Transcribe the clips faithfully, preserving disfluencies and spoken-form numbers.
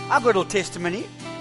I've got a little testimony.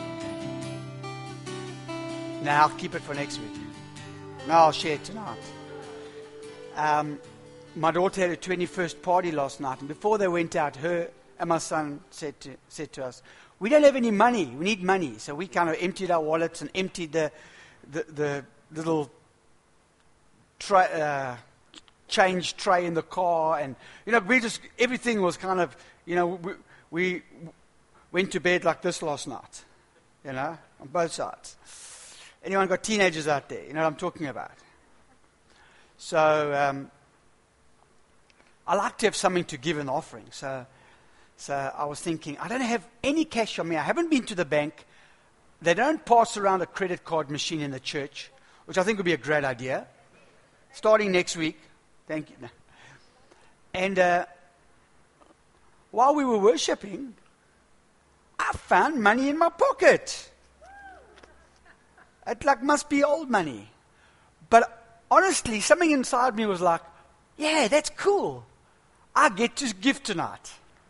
Now I'll keep it for next week. No, I'll share it tonight. Um, my daughter had a twenty-first party last night, and before they went out, her and my son said to, said to us, "We don't have any money. We need money." So we kind of emptied our wallets and emptied the the, the little tra- uh, change tray in the car, and you know, we just everything was kind of, you know, we, we went to bed like this last night, you know, on both sides. Anyone got teenagers out there? You know what I'm talking about. So um, I like to have something to give an offering. So, so I was thinking, I don't have any cash on me. I haven't been to the bank. They don't pass around a credit card machine in the church, which I think would be a great idea. Starting next week. Thank you. And uh, while we were worshiping, I found money in my pocket. It like must be old money. But honestly, something inside me was like, yeah, that's cool. I get to give tonight.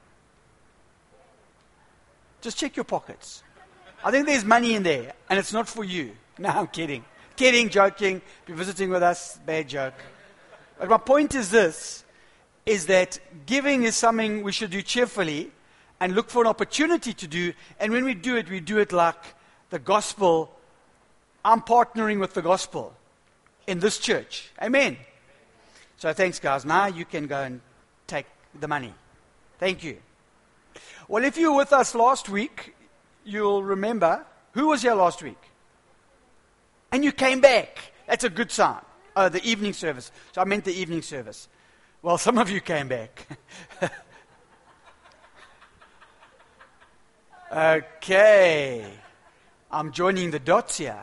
Just check your pockets. I think there's money in there, and it's not for you. No, I'm kidding. Kidding, joking. If you're visiting with us, bad joke. But my point is this, is that giving is something we should do cheerfully and look for an opportunity to do. And when we do it, we do it like the gospel. I'm partnering with the gospel in this church. Amen. So thanks, guys. Now you can go and take the money. Thank you. Well, if you were with us last week, you'll remember, who was here last week? And you came back. That's a good sign. Oh, the evening service. So I meant the evening service. Well, some of you came back. Okay. I'm joining the dots here.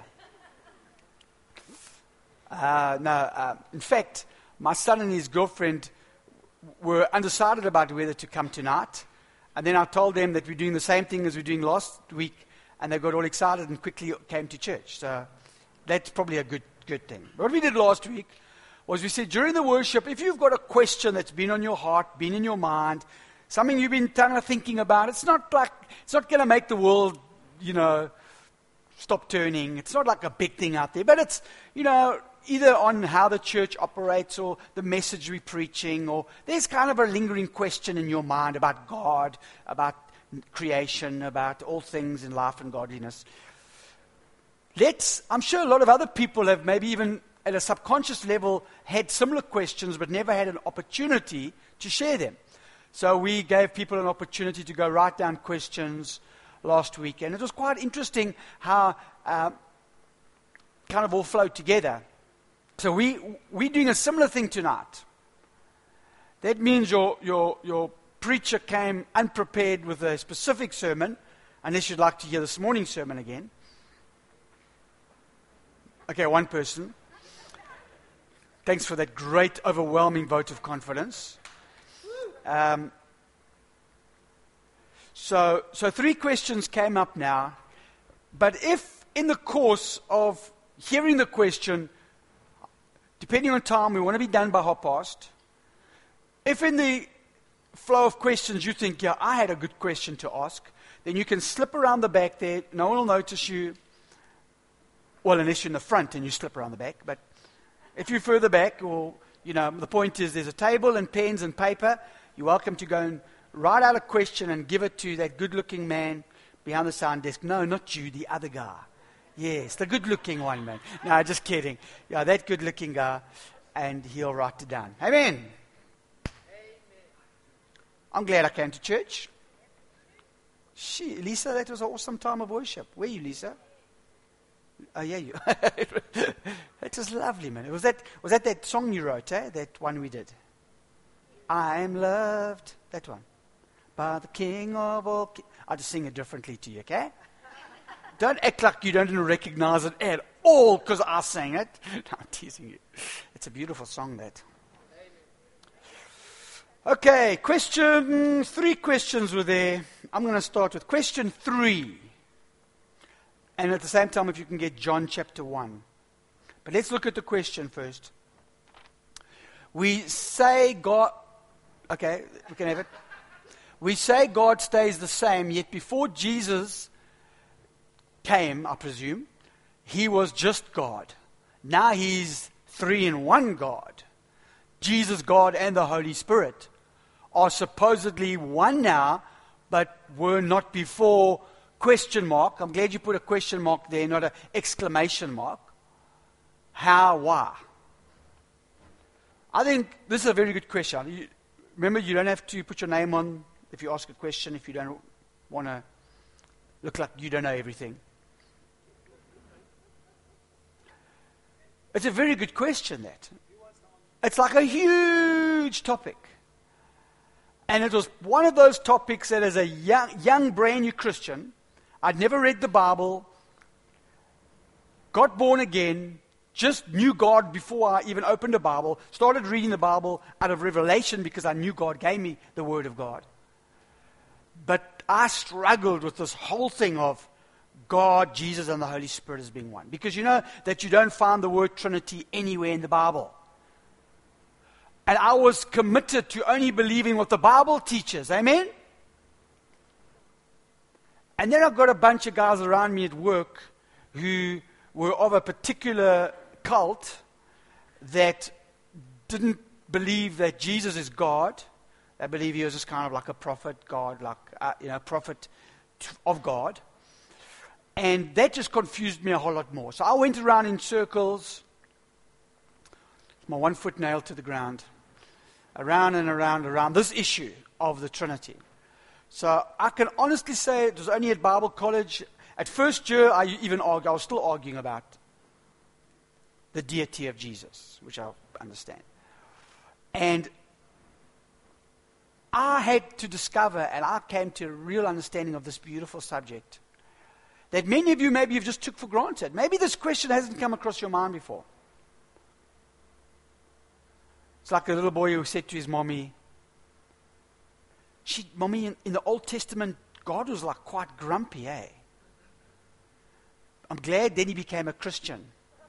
Uh, no, uh, in fact, my son and his girlfriend were undecided about whether to come tonight. And then I told them that we're doing the same thing as we were doing last week, and they got all excited and quickly came to church. So that's probably a good good thing. What we did last week was we said during the worship, if you've got a question that's been on your heart, been in your mind, something you've been kind of thinking about, it's not like, it's not going to make the world, you know, stop turning. It's not like a big thing out there, but it's, you know, either on how the church operates or the message we're preaching, or there's kind of a lingering question in your mind about God, about creation, about all things in life and godliness. Let's, I'm sure a lot of other people have maybe even at a subconscious level had similar questions but never had an opportunity to share them. So we gave people an opportunity to go write down questions last week, and it was quite interesting how uh, kind of all flowed together. So we, we're doing a similar thing tonight. That means your, your, your preacher came unprepared with a specific sermon, unless you'd like to hear this morning's sermon again. Okay, one person. Thanks for that great, overwhelming vote of confidence. Um, so, so three questions came up now. But if in the course of hearing the question, depending on time, we want to be done by half past. If in the flow of questions you think, yeah, I had a good question to ask, then you can slip around the back there. No one will notice you. Well, unless you're in the front and you slip around the back. But if you're further back, or, you know, the point is there's a table and pens and paper. You're welcome to go and write out a question and give it to that good-looking man behind the sound desk. No, not you, the other guy. Yes, the good-looking one, man. No, just kidding. Yeah, that good-looking guy, and he'll write it down. Amen. Amen. I'm glad I came to church. She, Lisa, that was an awesome time of worship. Where are you, Lisa? Oh, yeah, you. It was lovely, man. Was that, was that that song you wrote, eh? That one we did? I'm loved. That one. By the King of all Ki- I'll just sing it differently to you, okay? Don't act like you don't recognize it at all because I sang it. No, I'm teasing you. It's a beautiful song, that. Okay, question, three questions were there. I'm going to start with question three. And at the same time, if you can get John chapter one. But let's look at the question first. We say God, okay, we can have it. We say God stays the same, yet before Jesus came, I presume, he was just God. Now he's three in one God. Jesus, God, and the Holy Spirit are supposedly one now, but were not before, question mark. I'm glad you put a question mark there, not an exclamation mark. How, why? I think this is a very good question. You, remember, you don't have to put your name on if you ask a question, if you don't want to look like you don't know everything. It's a very good question, that. It's like a huge topic. And it was one of those topics that as a young, young brand new Christian, I'd never read the Bible, got born again, just knew God before I even opened the Bible, started reading the Bible out of revelation because I knew God gave me the Word of God. But I struggled with this whole thing of God, Jesus, and the Holy Spirit as being one. Because you know that you don't find the word Trinity anywhere in the Bible. And I was committed to only believing what the Bible teaches. Amen? And then I've got a bunch of guys around me at work who were of a particular cult that didn't believe that Jesus is God. They believe he was just kind of like a prophet, God, like, uh, you know, prophet of God. And that just confused me a whole lot more. So I went around in circles, my one foot nailed to the ground, around and around, around this issue of the Trinity. So I can honestly say it was only at Bible college. At first year, I even argued, I was still arguing about the deity of Jesus, which I understand. And I had to discover, and I came to a real understanding of this beautiful subject, that many of you maybe you've just took for granted. Maybe this question hasn't come across your mind before. It's like a little boy who said to his mommy, she, Mommy, in, in the Old Testament, God was like quite grumpy, eh? I'm glad then he became a Christian.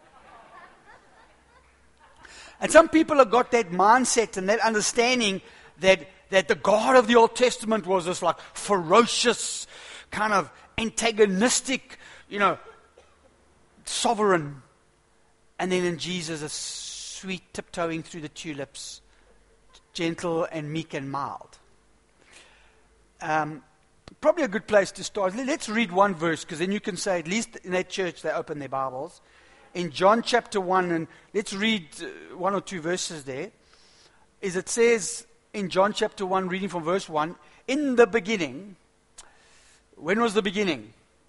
And some people have got that mindset and that understanding that, that the God of the Old Testament was this like ferocious, kind of antagonistic, you know, sovereign. And then in Jesus, a sweet tiptoeing through the tulips, gentle and meek and mild. Um, probably a good place to start. Let's read one verse, because then you can say, at least in that church, they open their Bibles. In John chapter one, and let's read uh, one or two verses there, is it says in John chapter one, reading from verse one, in the beginning, when was the beginning?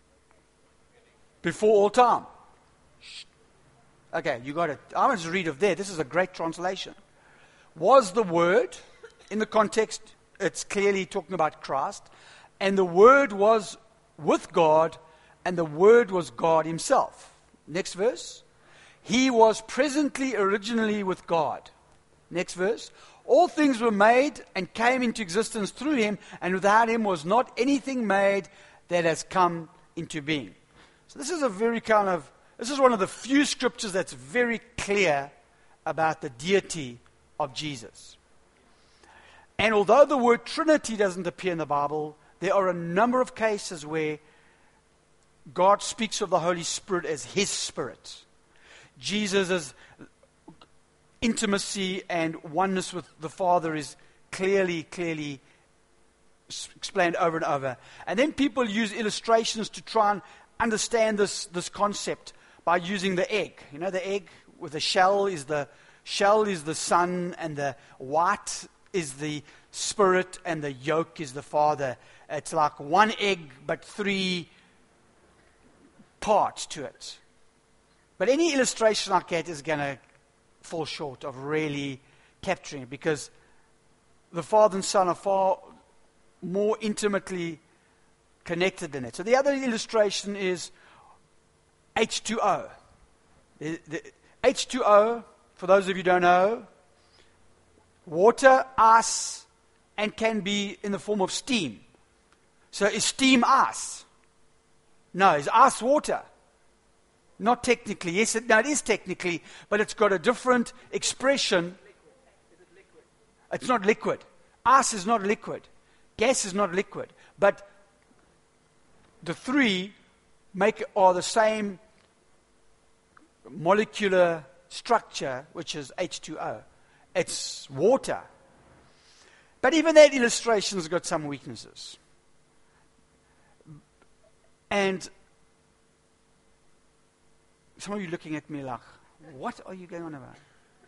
Before all time. Okay, you got it. I want to read of there. This is a great translation. Was the Word, in the context, it's clearly talking about Christ, and the Word was with God, and the Word was God himself. Next verse. He was presently originally with God. Next verse. All things were made and came into existence through him, and without him was not anything made that has come into being. So this is a very kind of, this is one of the few scriptures that's very clear about the deity of Jesus. And although the word Trinity doesn't appear in the Bible, there are a number of cases where God speaks of the Holy Spirit as his Spirit. Jesus' intimacy and oneness with the Father is clearly, clearly explained over and over. And then people use illustrations to try and understand this, this concept by using the egg. You know, the egg with the shell is the shell is the Son, and the white is the Spirit, and the yolk is the Father. It's like one egg, but three parts to it. But any illustration like that is going to fall short of really capturing it, because the Father and Son are far more intimately connected than it. So the other illustration is H two O. The, the H two O, for those of you who don't know, water, ice, and can be in the form of steam. So is steam ice? No, is ice water? Not technically. Yes, it, no, it is technically, but it's got a different expression. Is it liquid? It's not liquid. Ice is not liquid. Gas is not liquid. But the three make are the same molecular structure, which is H two O. It's water. But even that illustration has got some weaknesses. And some of you looking at me like, what are you going on about?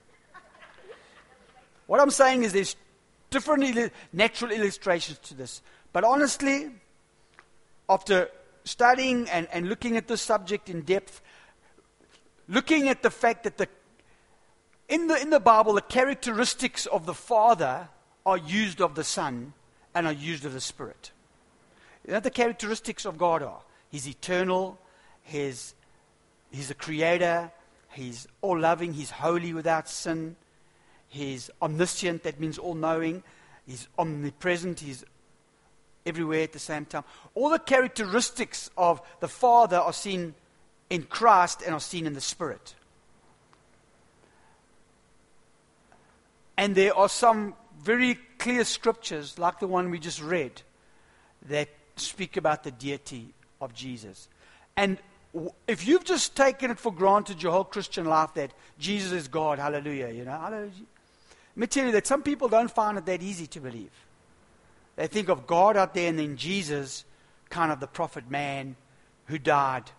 What I'm saying is there's different il- natural illustrations to this. But honestly, after studying and, and looking at this subject in depth, looking at the fact that the in the in the Bible, the characteristics of the Father are used of the Son and are used of the Spirit. You know what the characteristics of God are? He's eternal, he's, he's a creator, he's all-loving, he's holy without sin, he's omniscient, that means all-knowing, he's omnipresent, he's everywhere at the same time. All the characteristics of the Father are seen in Christ and are seen in the Spirit. And there are some very clear scriptures, like the one we just read, that speak about the deity of Jesus. And w- if you've just taken it for granted your whole Christian life that Jesus is God, hallelujah, you know, hallelujah. Let me tell you that some people don't find it that easy to believe. They think of God out there and then Jesus, kind of the prophet man who died.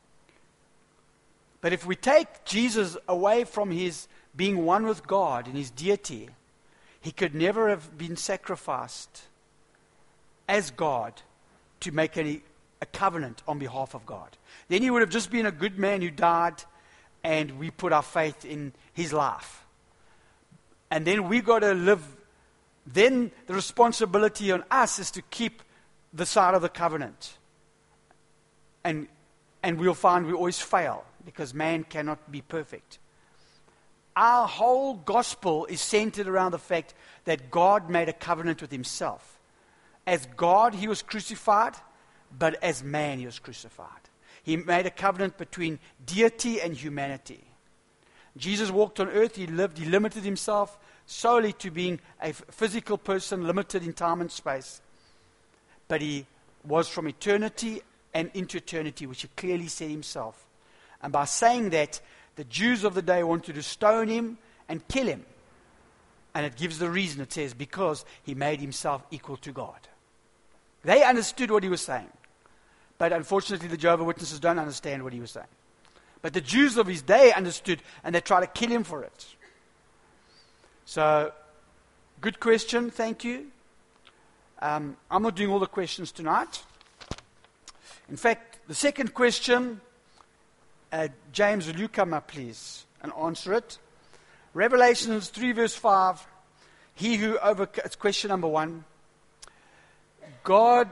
But if we take Jesus away from his being one with God in his deity, he could never have been sacrificed as God to make any, a covenant on behalf of God. Then he would have just been a good man who died, and we put our faith in his life. And then we got to live, then the responsibility on us is to keep the side of the covenant. And, and we'll find we always fail, because man cannot be perfect. Our whole gospel is centered around the fact that God made a covenant with himself. As God, he was crucified, but as man, he was crucified. He made a covenant between deity and humanity. Jesus walked on earth, he lived, he limited himself solely to being a physical person, limited in time and space. But he was from eternity and into eternity, which he clearly said himself. And by saying that, the Jews of the day wanted to stone him and kill him. And it gives the reason. It says, because he made himself equal to God. They understood what he was saying. But unfortunately, the Jehovah's Witnesses don't understand what he was saying. But the Jews of his day understood, and they tried to kill him for it. So, good question. Thank you. Um, I'm not doing all the questions tonight. In fact, the second question... Uh, James, will you come up, please, and answer it? Revelations three, verse five. He who overcomes, question number one. God,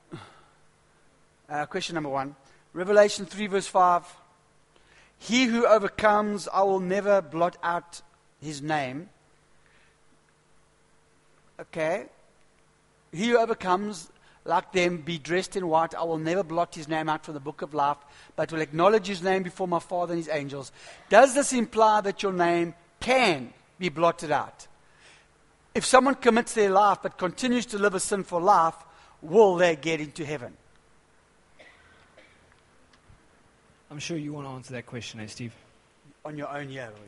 uh, question number one. Revelation three, verse five. He who overcomes, I will never blot out his name. Okay. He who overcomes, like them, be dressed in white. I will never blot his name out from the book of life, but will acknowledge his name before my Father and his angels. Does this imply that your name can be blotted out? If someone commits their life but continues to live a sinful life, will they get into heaven? I'm sure you want to answer that question, eh, Steve? On your own, yeah.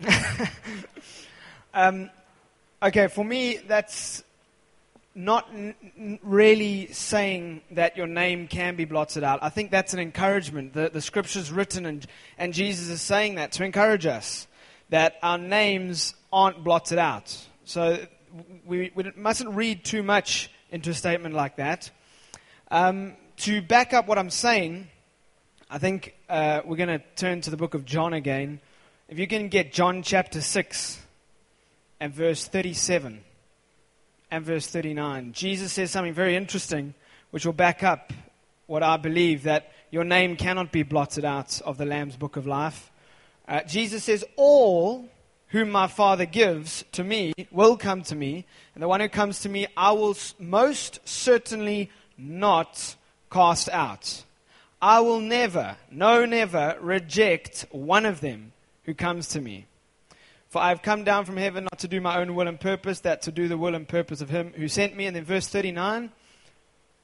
um, okay, for me, that's... not n- n- really saying that your name can be blotted out. I think that's an encouragement. The, the scripture's written, and, and Jesus is saying that to encourage us, that our names aren't blotted out. So we, we mustn't read too much into a statement like that. Um, to back up what I'm saying, I think uh, we're going to turn to the book of John again. If you can get John chapter six and verse thirty-seven. And verse thirty-nine. Jesus says something very interesting, which will back up what I believe, that your name cannot be blotted out of the Lamb's book of life. Uh, Jesus says, all whom my Father gives to me will come to me, and the one who comes to me I will most certainly not cast out. I will never, no never, reject one of them who comes to me. For I have come down from heaven not to do my own will and purpose, that to do the will and purpose of him who sent me. And then verse thirty-nine,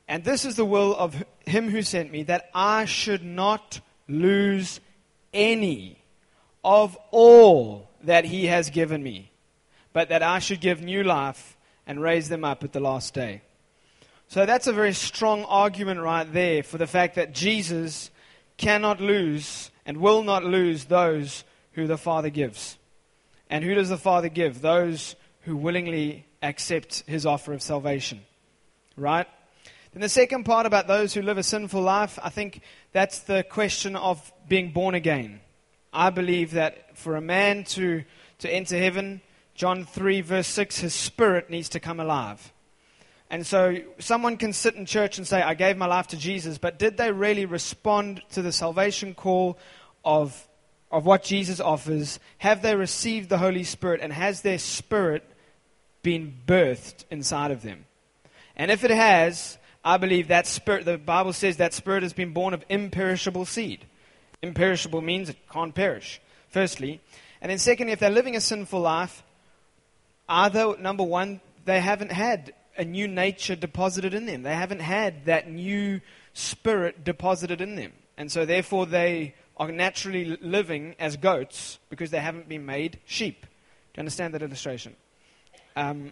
And this is the will of him who sent me, that I should not lose any of all that he has given me, but that I should give new life and raise them up at the last day. So that's a very strong argument right there for the fact that Jesus cannot lose and will not lose those who the Father gives. And who does the Father give? Those who willingly accept his offer of salvation. Right? Then the second part about those who live a sinful life, I think that's the question of being born again. I believe that for a man to, to enter heaven, John three verse six, his spirit needs to come alive. And so someone can sit in church and say, I gave my life to Jesus, but did they really respond to the salvation call of, of what Jesus offers? Have they received the Holy Spirit, and has their spirit been birthed inside of them? And if it has, I believe that spirit, the Bible says that spirit has been born of imperishable seed. Imperishable means it can't perish, firstly. And then secondly, if they're living a sinful life, either, number one, they haven't had a new nature deposited in them. They haven't had that new spirit deposited in them. And so therefore they are naturally living as goats because they haven't been made sheep. Do you understand that illustration? Um,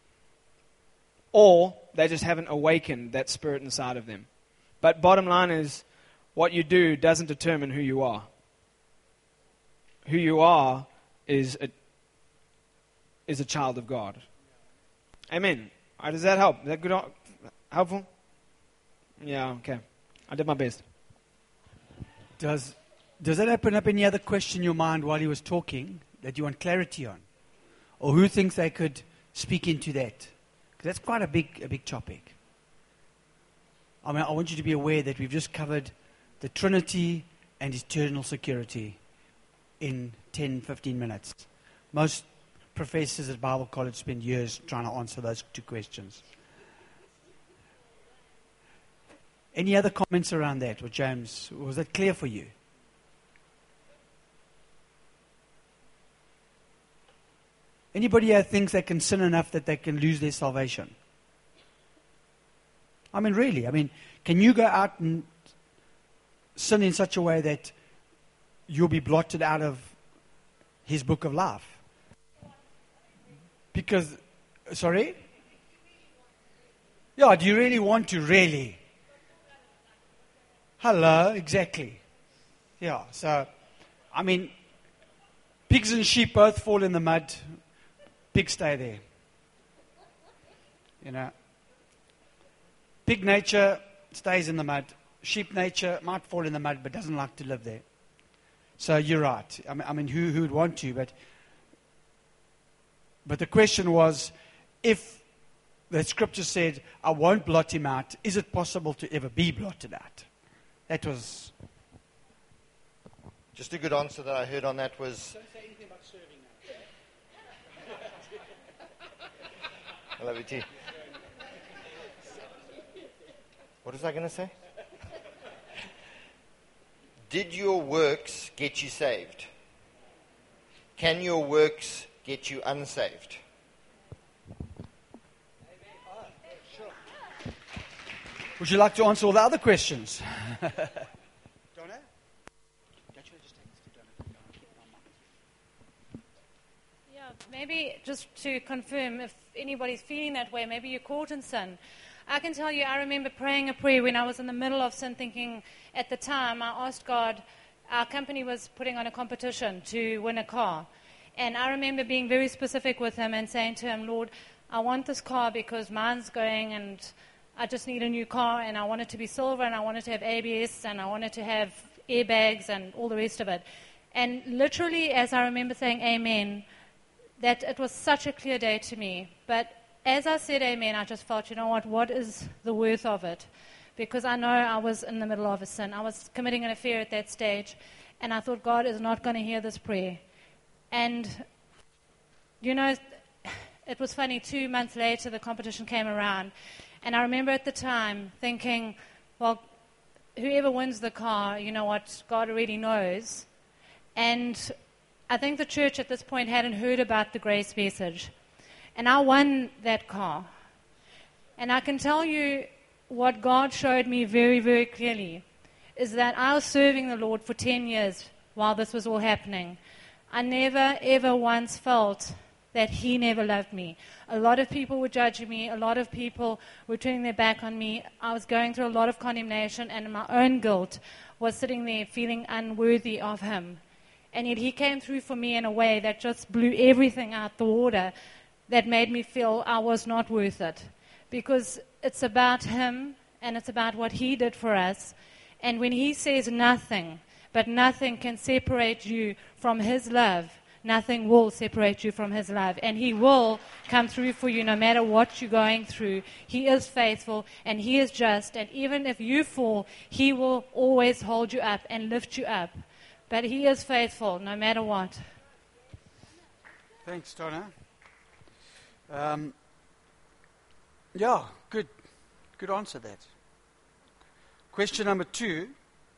or they just haven't awakened that spirit inside of them. But bottom line is, what you do doesn't determine who you are. Who you are is a, is a child of God. Amen. All right, does that help? Is that good? Helpful? Yeah, okay. I did my best. Does does that open up any other question in your mind while he was talking that you want clarity on? Or who thinks they could speak into that? Because that's quite a big a big topic. I mean, I want you to be aware that we've just covered the Trinity and eternal security in ten, fifteen minutes. Most professors at Bible college spend years trying to answer those two questions. Any other comments around that? Or James, was that clear for you? Anybody here thinks they can sin enough that they can lose their salvation? I mean, really, I mean, can you go out and sin in such a way that you'll be blotted out of his book of life? Because, sorry? Yeah, do you really want to, really? Hello, exactly. Yeah, so, I mean, pigs and sheep both fall in the mud. Pigs stay there. You know. Pig nature stays in the mud. Sheep nature might fall in the mud but doesn't like to live there. So you're right. I mean, I mean who, who would want to? But, but the question was, if the scripture said, I won't blot him out, is it possible to ever be blotted out? That was... Just a good answer that I heard on that was... Don't say anything about serving now. I love you too. What was I going to say? Did your works get you saved? Can your works get you unsaved? Would you like to answer all the other questions? Donna? Yeah, maybe just to confirm, if anybody's feeling that way, maybe you're caught in sin. I can tell you, I remember praying a prayer when I was in the middle of sin, thinking at the time, I asked God, our company was putting on a competition to win a car. And I remember being very specific with him and saying to him, Lord, I want this car because mine's going and I just need a new car, and I want it to be silver, and I want it to have A B S, and I want it to have airbags and all the rest of it. And literally, as I remember saying amen, that it was such a clear day to me. But as I said amen, I just felt, you know what, what is the worth of it? Because I know I was in the middle of a sin. I was committing an affair at that stage, and I thought, God is not going to hear this prayer. And, you know, it was funny, two months later the competition came around, and I remember at the time thinking, well, whoever wins the car, you know what, God already knows. And I think the church at this point hadn't heard about the grace message. And I won that car. And I can tell you, what God showed me very, very clearly is that I was serving the Lord for ten years while this was all happening. I never, ever once felt that He never loved me. A lot of people were judging me. A lot of people were turning their back on me. I was going through a lot of condemnation, and my own guilt was sitting there feeling unworthy of Him. And yet He came through for me in a way that just blew everything out the water, that made me feel I was not worth it. Because it's about Him, and it's about what He did for us. And when He says nothing, but nothing can separate you from His love, nothing will separate you from His love. And He will come through for you no matter what you're going through. He is faithful and He is just. And even if you fall, He will always hold you up and lift you up. But He is faithful no matter what. Thanks, Donna. Um, yeah, good. Good answer that. Question number two.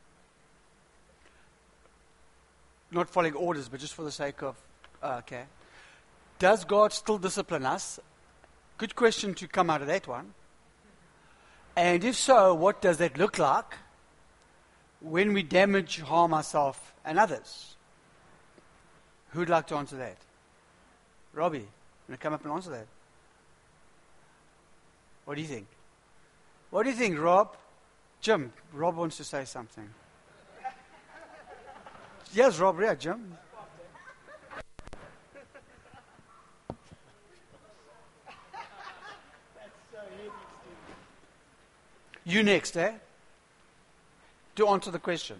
Not following orders, but just for the sake of, uh, okay. Does God still discipline us? Good question to come out of that one. And if so, what does that look like when we damage, harm ourselves and others? Who'd like to answer that? Robbie, you want to come up and answer that? What do you think? What do you think, Rob? Jim, Rob wants to say something. Yes, Rob, yeah, Jim. You next, eh? To answer the question.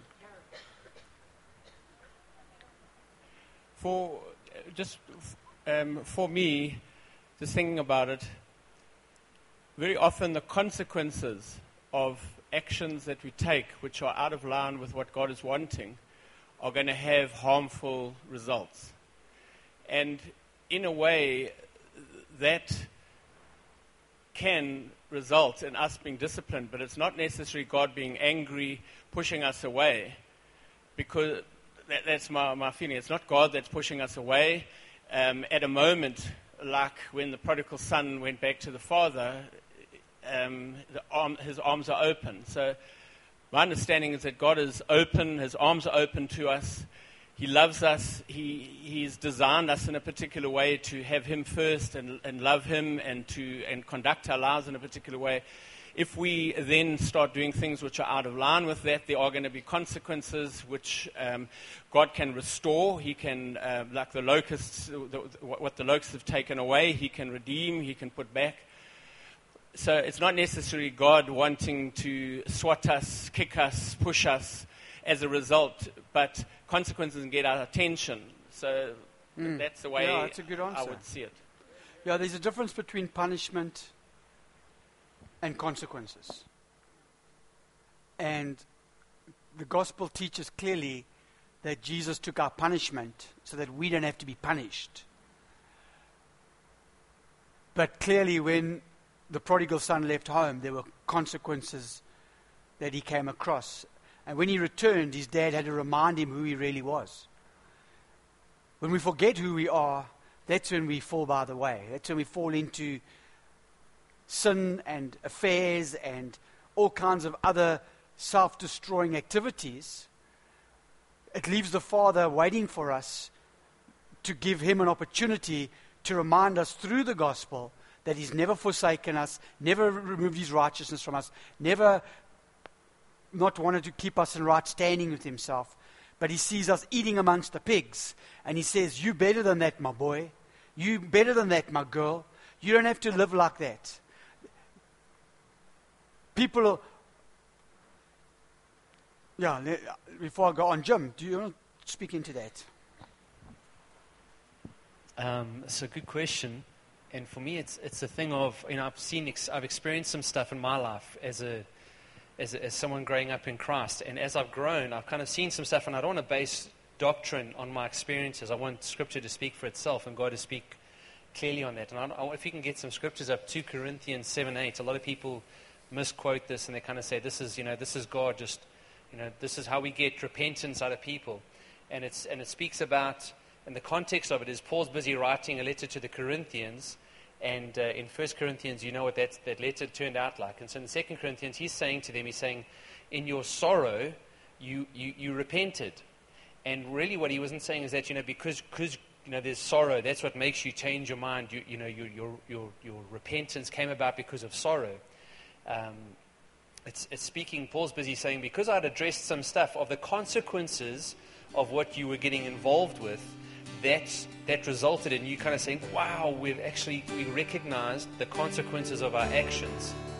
For just um, for me, just thinking about it, very often the consequences of actions that we take, which are out of line with what God is wanting, are going to have harmful results. And in a way, that can result in us being disciplined, but it's not necessarily God being angry, pushing us away, because that, that's my, my feeling. It's not God that's pushing us away. Um, at a moment, like when the prodigal son went back to the father, um, the arm, his arms are open. So my understanding is that God is open, His arms are open to us. He loves us. He He's designed us in a particular way to have Him first and, and love Him and to and conduct our lives in a particular way. If we then start doing things which are out of line with that, there are going to be consequences which um, God can restore. He can, uh, like the locusts, the, what the locusts have taken away, He can redeem, He can put back. So it's not necessarily God wanting to swat us, kick us, push us as a result, but consequences can get our attention. So mm. that's the way yeah, that's a good answer. I would see it. Yeah, there's a difference between punishment and consequences. And the gospel teaches clearly that Jesus took our punishment so that we don't have to be punished. But clearly when the prodigal son left home, there were consequences that he came across. And when he returned, his dad had to remind him who he really was. When we forget who we are, that's when we fall by the way. That's when we fall into sin and affairs and all kinds of other self-destroying activities. It leaves the Father waiting for us to give Him an opportunity to remind us through the gospel that He's never forsaken us, never removed His righteousness from us, never not wanted to keep us in right standing with Himself. But He sees us eating amongst the pigs, and He says, you better than that, my boy. You better than that, my girl. You don't have to live like that. People, yeah, before I go on, Jim, do you want to speak into that? Um, it's a good question. And for me, it's it's a thing of, you know, I've seen, ex- I've experienced some stuff in my life as a, as a, as someone growing up in Christ. And as I've grown, I've kind of seen some stuff, and I don't want to base doctrine on my experiences. I want Scripture to speak for itself and God to speak clearly on that. And I, I, if you can get some scriptures up, Second Corinthians seven eight, a lot of people misquote this and they kind of say, this is, you know, this is God just, you know, this is how we get repentance out of people. And it's and it speaks about, and the context of it is Paul's busy writing a letter to the Corinthians, And uh, in First Corinthians, you know what that, that letter turned out like. And so in Second Corinthians, he's saying to them, he's saying, in your sorrow, you, you, you repented. And really what he wasn't saying is that, you know, because, because you know, there's sorrow, that's what makes you change your mind. You, you know, your, your, your, your repentance came about because of sorrow. Um, it's, it's speaking, Paul's busy saying, because I'd addressed some stuff of the consequences of what you were getting involved with, that that resulted in you kind of saying, wow, we've actually we recognized the consequences of our actions.